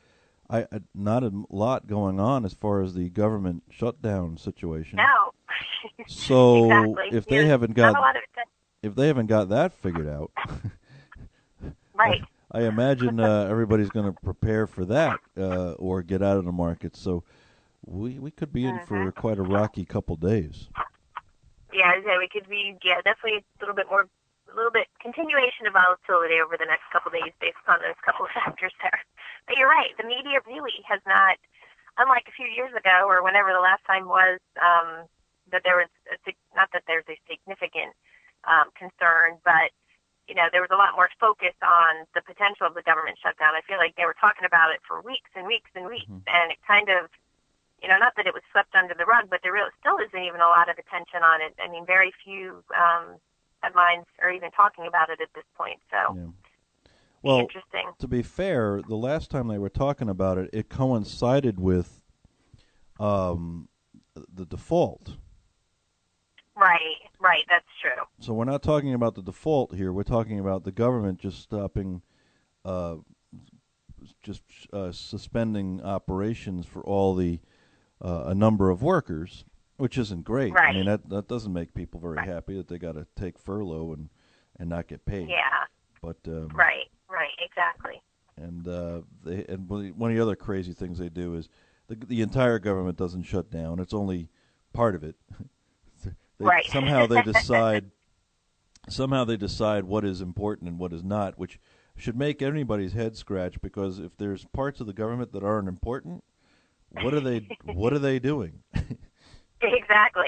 I, I not a lot going on as far as the government shutdown situation. No. So exactly. if they There's haven't got not a lot of it. if they haven't got that figured out, right. I, I imagine uh, everybody's going to prepare for that uh, or get out of the market. So we we could be in Mm-hmm. for quite a rocky couple days. Yeah, yeah, we could be, yeah, definitely a little bit more, a little bit continuation of volatility over the next couple of days based on those couple of factors there. But you're right, the media really has not, unlike a few years ago or whenever the last time was, um, that there was, a, not that there's a significant um, concern, but, you know, there was a lot more focus on the potential of the government shutdown. I feel like they were talking about it for weeks and weeks and weeks, mm-hmm. and it kind of, you know, not that it was swept under the rug, but there really still isn't even a lot of attention on it. I mean, very few um, headlines are even talking about it at this point. So, yeah. Well, interesting. To be fair, the last time they were talking about it, it coincided with um, the default. Right, right, that's true. So we're not talking about the default here. We're talking about the government just stopping, uh, just uh, suspending operations for all the uh, a number of workers, which isn't great. Right. I mean, that that doesn't make people very right. happy that they got to take furlough and, and not get paid. Yeah. But um, right, right, exactly. And uh, they and one of the other crazy things they do is the the entire government doesn't shut down. It's only part of it. They, right. Somehow they decide. somehow they decide what is important and what is not, which should make anybody's head scratch. Because if there's parts of the government that aren't important, what are they? What are they doing? Exactly.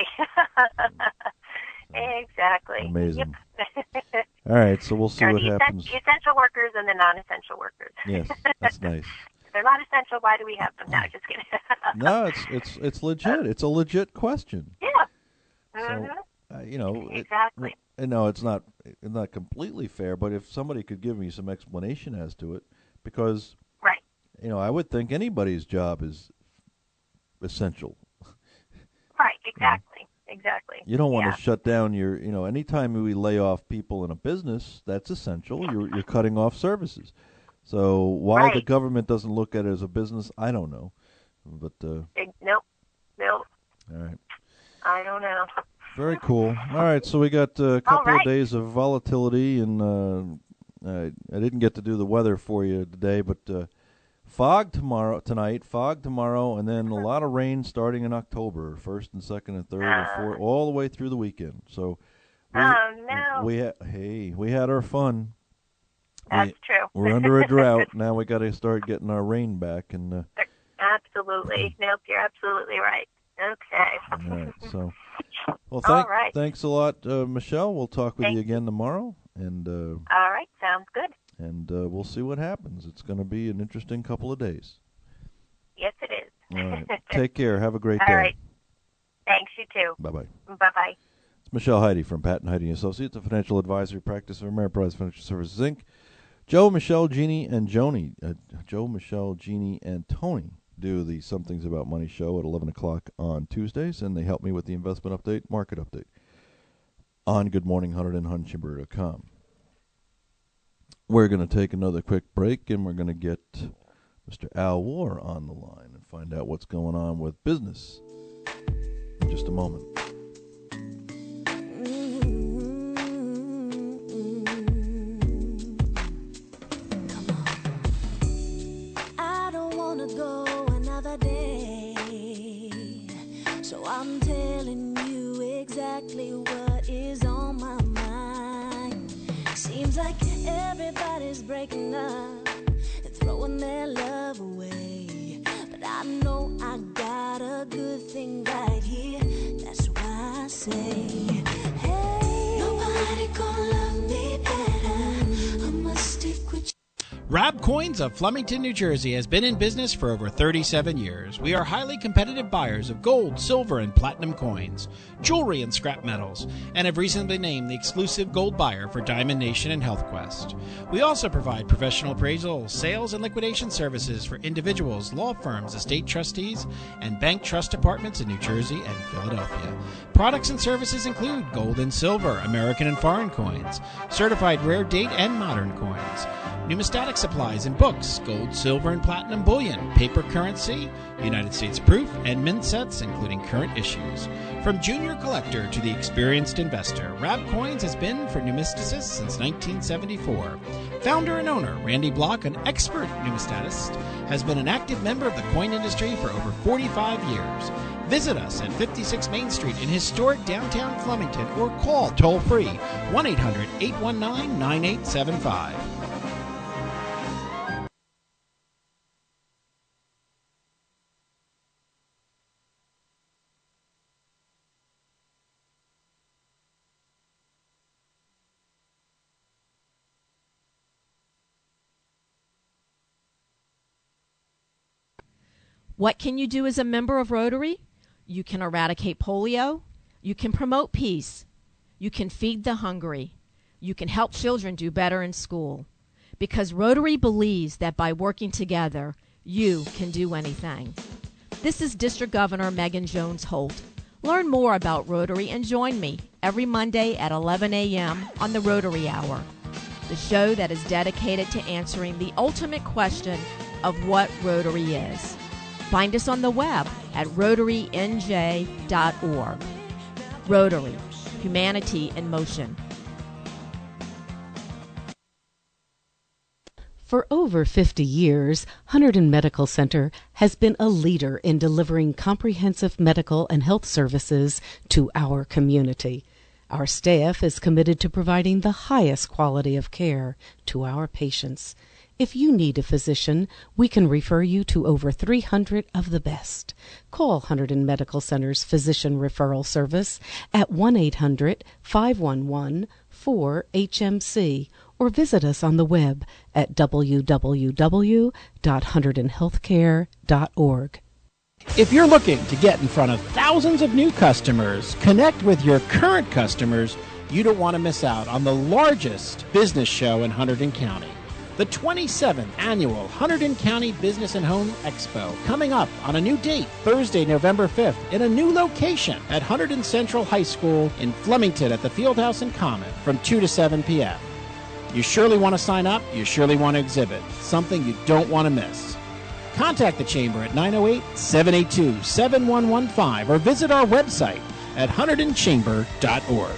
Exactly. Amazing. Yep. All right, so we'll see There are what the happens. essen- essential workers and the non-essential workers. Yes, that's nice. If they're not essential, why do we have them? No, just kidding. No, it's it's it's legit. It's a legit question. Yeah. So, Mm-hmm. uh, you know, exactly. It, no, it's not it's not completely fair, but if somebody could give me some explanation as to it, because right, you know, I would think anybody's job is essential. Right, exactly, exactly. You don't want yeah. to shut down your, you know, anytime we lay off people in a business, that's essential. You're you're cutting off services. So why right. the government doesn't look at it as a business, I don't know. But uh, nope, nope. All right. I don't know. Very cool. All right, so we got uh, a couple right. of days of volatility, and uh, I, I didn't get to do the weather for you today, but uh, fog tomorrow, tonight, fog tomorrow, and then a lot of rain starting in October, first and second and third uh, and fourth, all the way through the weekend. So, we, oh no, we ha- hey, we had our fun. That's we, true. We're under a drought now. We got to start getting our rain back, and uh, absolutely, nope, you're absolutely right. Okay. All right, so well, thank, all right. thanks a lot, uh, Michelle. We'll talk with Thank you again tomorrow, and uh, all right, sounds good. And uh, we'll see what happens. It's going to be an interesting couple of days. Yes, it is. All right, take care. Have a great all day. All right, thanks. You too. Bye bye. Bye bye. It's Michelle Heide from Patton Heide and Associates, a financial advisory practice of Ameriprise Financial Services Incorporated. Joe, Michelle, Jeannie, and Joni. Uh, Joe, Michelle, Jeannie, and Tony do the Some Things About Money show at eleven o'clock on Tuesdays, and they help me with the investment update, market update on Good Morning Hunterd and Hunt Chamber dot com. We're going to take another quick break, and we're going to get Mister Al War on the line and find out what's going on with business in just a moment. I'm telling you exactly what is on my mind. Seems like everybody's breaking up and throwing their love away. But I know I got a good thing right here. That's why I say, hey, nobody gonna love me better. I must stick with you. Rab Coins of Flemington, New Jersey has been in business for over thirty-seven years. We are highly competitive buyers of gold, silver, and platinum coins, jewelry, and scrap metals, and have recently been named the exclusive gold buyer for Diamond Nation and HealthQuest. We also provide professional appraisal, sales, and liquidation services for individuals, law firms, estate trustees, and bank trust departments in New Jersey and Philadelphia. Products and services include gold and silver, American and foreign coins, certified rare date and modern coins, Numismatic supplies and books, gold, silver, and platinum bullion, paper currency, United States proof, and mint sets, including current issues. From junior collector to the experienced investor, Rab Coins has been for numisticists since nineteen seventy-four. Founder and owner Randy Block, an expert numismatist, has been an active member of the coin industry for over forty-five years. Visit us at fifty-six Main Street in historic downtown Flemington or call toll-free one eight hundred, eight one nine, nine eight seven five. What can you do as a member of Rotary? You can eradicate polio. You can promote peace. You can feed the hungry. You can help children do better in school. Because Rotary believes that by working together, you can do anything. This is District Governor Megan Jones Holt. Learn more about Rotary and join me every Monday at eleven a.m. on the Rotary Hour, the show that is dedicated to answering the ultimate question of what Rotary is. Find us on the web at rotary n j dot org. Rotary, humanity in motion. For over fifty years, Hunterdon Medical Center has been a leader in delivering comprehensive medical and health services to our community. Our staff is committed to providing the highest quality of care to our patients. If you need a physician, we can refer you to over three hundred of the best. Call Hunterdon Medical Center's Physician Referral Service at one eight hundred, five one one, four H M C or visit us on the web at w w w dot hunterdon healthcare dot org. If you're looking to get in front of thousands of new customers, connect with your current customers, you don't want to miss out on the largest business show in Hunterdon County. The twenty-seventh Annual Hunterdon County Business and Home Expo, coming up on a new date, Thursday, November fifth, in a new location at Hunterdon Central High School in Flemington at the Fieldhouse and Common from two to seven p.m. You surely want to sign up. You surely want to exhibit. Something you don't want to miss. Contact the Chamber at nine oh eight, seven eight two, seven one one five or visit our website at hunterdon chamber dot org.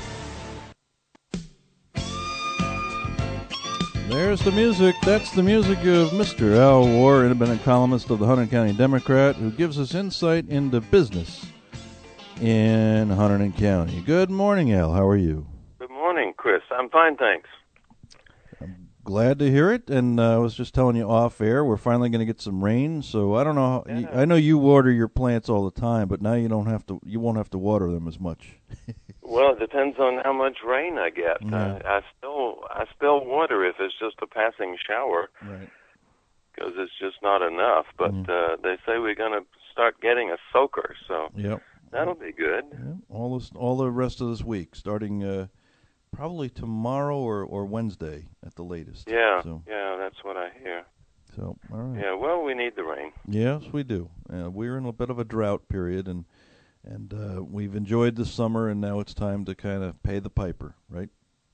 There's the music. That's the music of Mister Al War, independent columnist of the Hunterdon County Democrat, who gives us insight into business in Hunterdon County. Good morning, Al. How are you? Good morning, Chris. I'm fine, thanks. Glad to hear it, and uh, I was just telling you off air, we're finally going to get some rain, so I don't know. How, yeah. you, I know you water your plants all the time, but now you don't have to. You won't have to water them as much. Well, it depends on how much rain I get. Yeah. I, I still, I still water if it's just a passing shower, right? Because it's just not enough. But mm. uh, they say we're going to start getting a soaker, so yep. that'll be good. Yep. All this, all the rest of this week, starting. Uh, Probably tomorrow or, or Wednesday at the latest. Yeah, so. yeah, that's what I hear. So, all right. Yeah, well, we need the rain. Yes, we do. Uh, we're in a bit of a drought period, and and uh, we've enjoyed the summer, and now it's time to kind of pay the piper, right?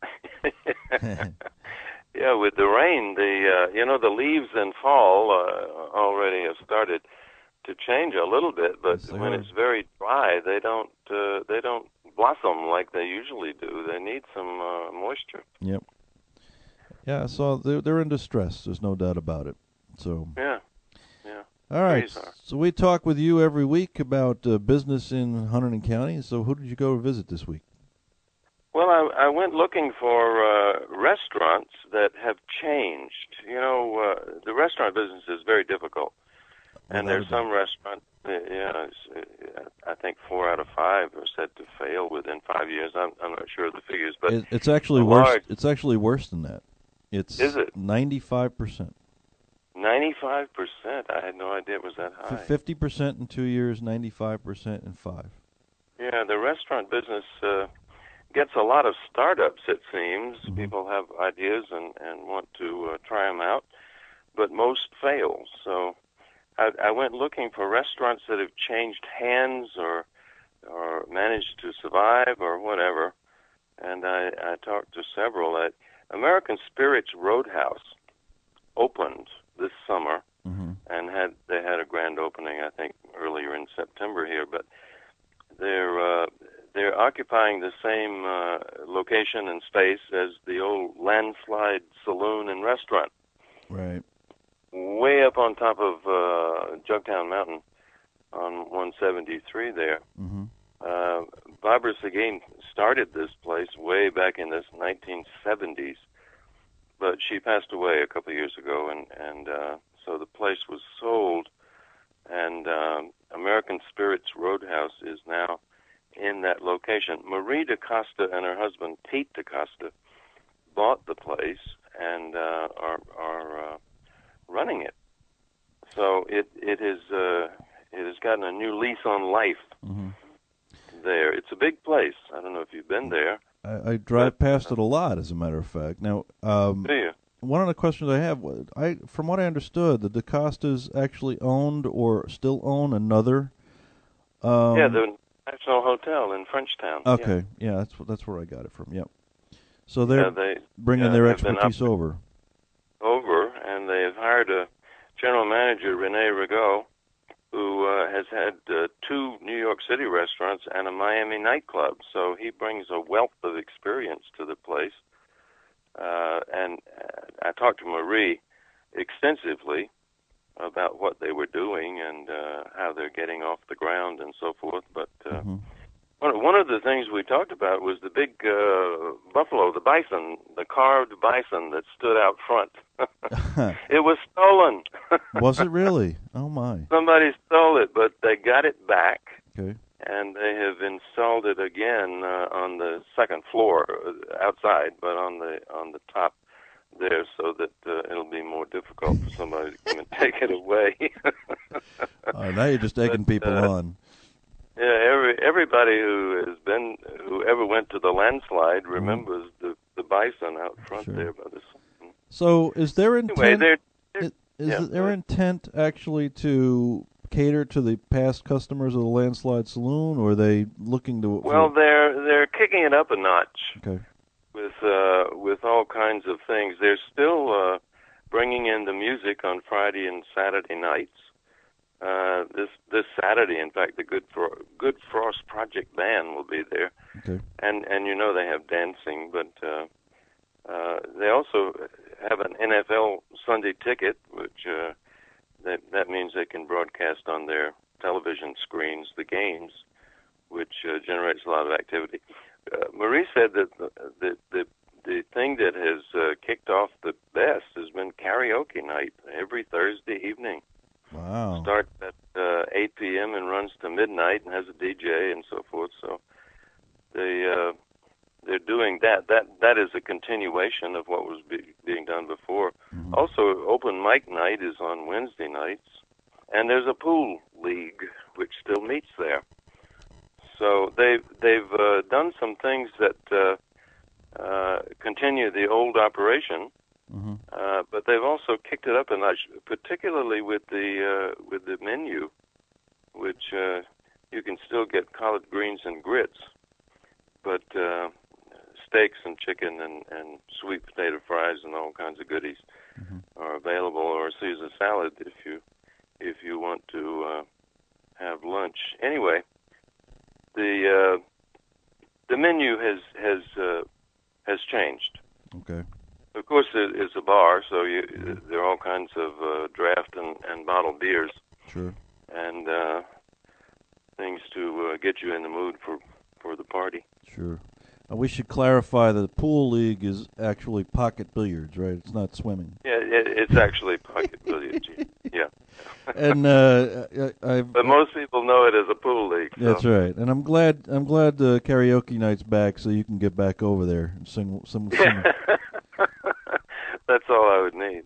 Yeah, with the rain, the uh, you know the leaves in fall uh, already have started to change a little bit, but yes, when are. it's very dry, they don't uh, they don't. blossom like they usually do. They need some uh, moisture. Yep. Yeah, so they're, they're in distress. There's no doubt about it. So. Yeah. Yeah. All right. So we talk with you every week about uh, business in Hunterdon County. So who did you go visit this week? Well, I, I went looking for uh, restaurants that have changed. You know, uh, the restaurant business is very difficult. And there's some restaurants, uh, yeah, uh, I think four out of five are said to fail within five years. I'm, I'm not sure of the figures, but it, it's actually worse. Large, it's actually worse than that. It's is it ninety-five percent? Ninety-five percent. I had no idea it was that high. Fifty percent in two years, ninety-five percent in five. Yeah, the restaurant business uh, gets a lot of startups. It seems mm-hmm. people have ideas and and want to uh, try them out, but most fail. So. I, I went looking for restaurants that have changed hands or or managed to survive or whatever, and I, I talked to several. At American Spirits Roadhouse opened this summer, Mm-hmm. and had they had a grand opening, I think, earlier in September here. But they're uh, they're occupying the same uh, location and space as the old Landslide Saloon and Restaurant, Right. way up on top of uh, Jugtown Mountain on one seventy-three there. Mm-hmm. Uh, Barbara Seguin started this place way back in the nineteen seventies, but she passed away a couple of years ago, and, and uh, so the place was sold, and um, American Spirits Roadhouse is now in that location. Marie DaCosta and her husband, Pete DaCosta, bought the place and uh, are, are uh, running it. So it, it, is, uh, it has gotten a new lease on life. Mm-hmm. There. It's a big place. I don't know if you've been there. I, I drive but, past it a lot, as a matter of fact. Now, um, do you? One of the questions I have, I from what I understood, the DaCostas actually owned or still own another. Um, yeah, the National Hotel in Frenchtown. Okay, yeah, yeah that's that's where I got it from. Yep. So they're yeah, they, bringing yeah, their have expertise over. Over, and they have hired a general manager, Rene Rigaud, who uh, has had uh, two New York City restaurants and a Miami nightclub. So he brings a wealth of experience to the place. Uh, and uh, I talked to Marie extensively about what they were doing and uh, how they're getting off the ground and so forth. But uh, mm-hmm. one, one of the things we talked about was the big uh, buffalo, the bison, the carved bison that stood out front. It was stolen. Was it really? Oh, my. Somebody stole it, but they got it back. Okay. And they have installed it again uh, on the second floor uh, outside, but on the on the top there, so that uh, it'll be more difficult for somebody to come and take it away. uh, now you're just egging but, people uh, on. Yeah, every everybody who has been, who ever went to the landslide remembers mm. the the bison out front sure. there by the sun. So, is there intent? Anyway, they're, they're, is, is yeah, there intent actually to cater to the past customers of the Landslide Saloon, or are they looking to? Well, they're they're kicking it up a notch. Okay. With uh, with all kinds of things, they're still uh, bringing in the music on Friday and Saturday nights. Uh, this this Saturday, in fact, the Good Fro- Good Frost Project Band will be there. Okay. And and you know they have dancing, but uh, uh, they also have an N F L Sunday ticket, which. Uh, That that means they can broadcast on their television screens the games, which uh, generates a lot of activity. Uh, Marie said that the, the the the thing that has uh, kicked off the best has been karaoke night every Thursday evening. Wow! Starts at uh, eight p.m. and runs to midnight and has a D J and so forth. So they uh, they're doing that. That that is a continuation of what was be, being done before. Mm-hmm. Also, open mic night is on Wednesday nights, and there's a pool league which still meets there. So they've they've uh, done some things that uh, uh, continue the old operation, mm-hmm. uh, but they've also kicked it up a notch, particularly with the uh, with the menu, which uh, you can still get collard greens and grits, but uh, steaks and chicken and, and sweet potato fries and all kinds of goodies mm-hmm. are available, or a Caesar salad if you if you want to uh, have lunch. Anyway, the uh, the menu has has uh, has changed. Okay. Of course, it, it's a bar, so you, mm-hmm. there are all kinds of uh, draft and, and bottled beers. Sure. And uh, things to uh, get you in the mood for, for the party. Sure. Uh, we should clarify that the pool league is actually pocket billiards, right? It's not swimming. Yeah, it, it's actually pocket billiards. Yeah. And uh, I, I've, but most people know it as a pool league. So. That's right. And I'm glad I'm glad the karaoke night's back, so you can get back over there and sing some. sing. That's all I would need.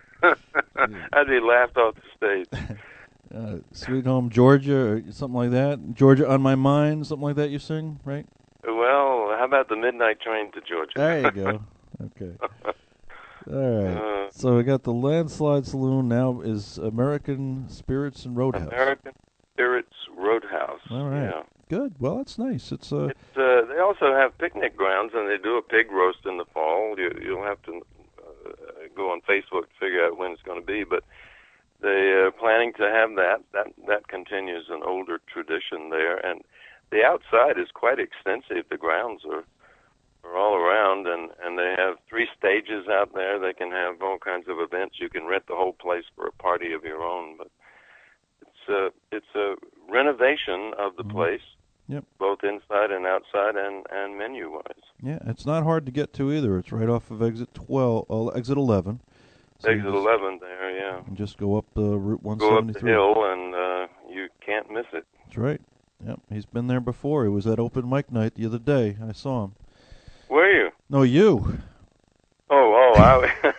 I'd be laughed off the stage. Uh, Sweet Home Georgia, or something like that. Georgia on My Mind, something like that. You sing, right? Well, how about the Midnight Train to Georgia? There you go. Okay. All right. Uh, so we got the Landslide Saloon now is American Spirits and Roadhouse. American Spirits Roadhouse. All right. Yeah. Good. Well, that's nice. It's uh. It's, uh they also have picnic grounds, and they do a pig roast in the fall. You, you'll have to uh, go on Facebook to figure out when it's going to be, but they are planning to have that. That that continues an older tradition there, and the outside is quite extensive. The grounds are are all around, and and they have three stages out there. They can have all kinds of events. You can rent the whole place for a party of your own, but it's a it's a renovation of the mm-hmm. place. Yep. Both inside and outside, and, and menu-wise. Yeah, it's not hard to get to either. It's right off of exit twelve, uh, exit eleven. So exit eleven there, yeah. And just go up uh, Route one seventy-three. Go up the hill, and uh, you can't miss it. That's right. Yep, he's been there before. He was at open mic night the other day. I saw him. Were you? No, you. Oh, oh, I.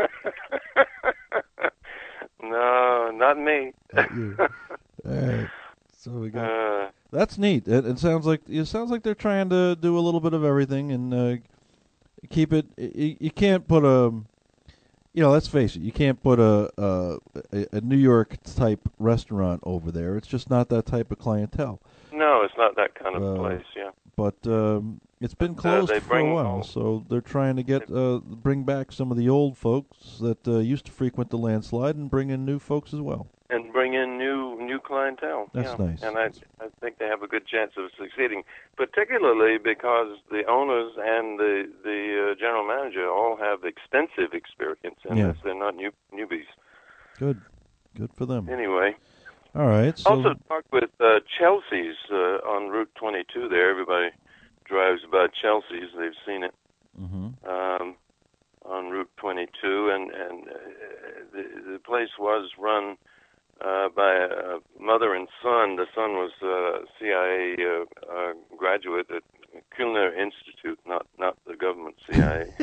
No, not me. Not you. All right. So we got. Uh, That's neat. It, it sounds like it sounds like they're trying to do a little bit of everything and uh, keep it. You, you can't put a, you know, let's face it. You can't put a a, a New York type restaurant over there. It's just not that type of clientele. No, it's not that kind of uh, place. Yeah. But um, it's been closed uh, for a while, all, so they're trying to get uh, bring back some of the old folks that uh, used to frequent the landslide and bring in new folks as well. And bring in new new clientele. That's yeah. nice. And I I think they have a good chance of succeeding, particularly because the owners and the the uh, general manager all have extensive experience in yeah. this. They're not new newbies. Good, good for them. Anyway. All right. So also talked with uh, Chelsea's uh, on Route twenty-two. There, everybody drives by Chelsea's. They've seen it mm-hmm. um, on Route twenty-two, and and uh, the the place was run. Uh, by a mother and son. The son was a C I A uh, uh, graduate at Kuehne Institute, not not the government C I A.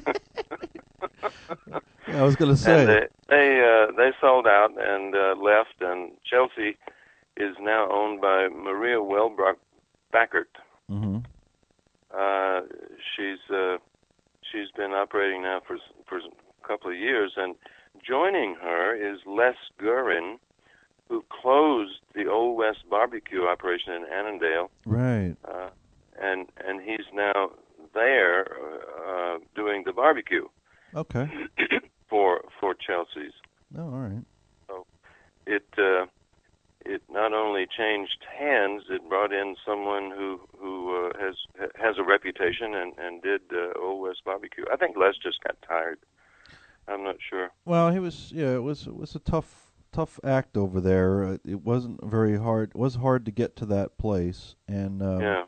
yeah, I was going to say. And they they, uh, they sold out and uh, left, and Chelsea is now owned by Maria Wellbrock Backert. Mm-hmm. Uh, she's uh, she's been operating now for for a couple of years, and joining her is Les Guerin, who closed the Old West barbecue operation in Annandale. Right. Uh, and and he's now there uh, doing the barbecue. Okay. for for Chelsea's. Oh, all right. So it uh, it not only changed hands, it brought in someone who who uh, has has a reputation and and did uh, Old West barbecue. I think Les just got tired. I'm not sure. Well, he was. Yeah, it was. It was a tough. Tough act over there. Uh, it wasn't very hard. It was hard to get to that place, and um, yeah.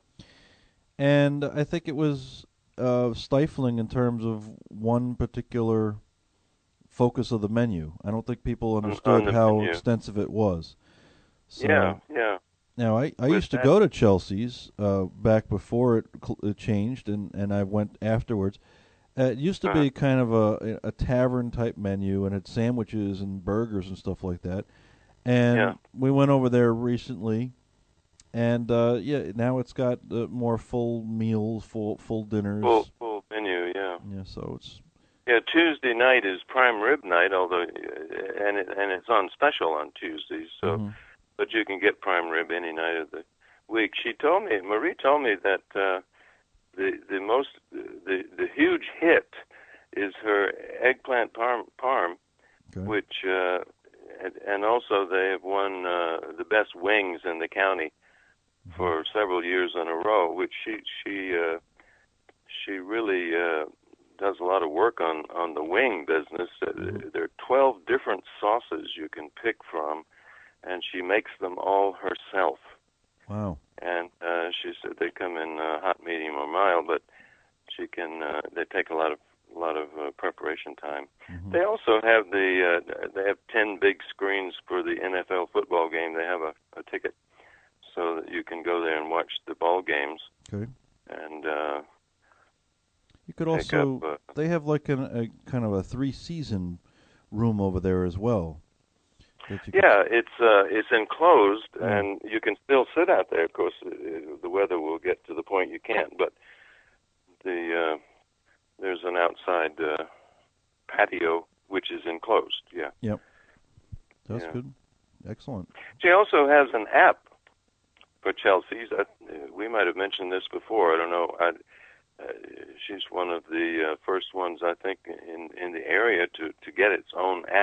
And I think it was uh, stifling in terms of one particular focus of the menu. I don't think people understood how menu. extensive it was. So, yeah, yeah. Now I, I With used to that. go to Chelsea's uh, back before it, cl- it changed, and, and I went afterwards. Uh, it used to uh-huh. be kind of a a tavern type menu, and had sandwiches and burgers and stuff like that. And yeah. we went over there recently, and uh, yeah, now it's got uh, more full meals, full full dinners. Full full menu, yeah. Yeah, so it's yeah. Tuesday night is prime rib night, although uh, and it, and it's on special on Tuesdays. So, mm-hmm. but you can get prime rib any night of the week. She told me, Marie told me that. Uh, The the most the the huge hit is her eggplant parm, parm okay. which uh, and, and also they have won uh, the best wings in the county mm-hmm. for several years in a row. Which she she uh, she really uh, does a lot of work on on the wing business. Mm-hmm. There are twelve different sauces you can pick from, and she makes them all herself. Wow. And uh, she said they come in uh, hot, medium, or mild, but she can. Uh, they take a lot of a lot of uh, preparation time. Mm-hmm. They also have the. Uh, they have ten big screens for the N F L football game. They have a, a ticket so that you can go there and watch the ball games. Okay. And uh, you could also. Up, uh, they have like an, a kind of a three-season room over there as well. Yeah, it's uh, it's enclosed, mm. and you can still sit out there. Of course, uh, the weather will get to the point you can't, but the uh, there's an outside uh, patio which is enclosed. Yeah. Yep. That's yeah. good. Excellent. She also has an app for Chelsea's. Uh, we might have mentioned this before. I don't know. I, uh, she's one of the uh, first ones, I think, in in the area to to get its own app.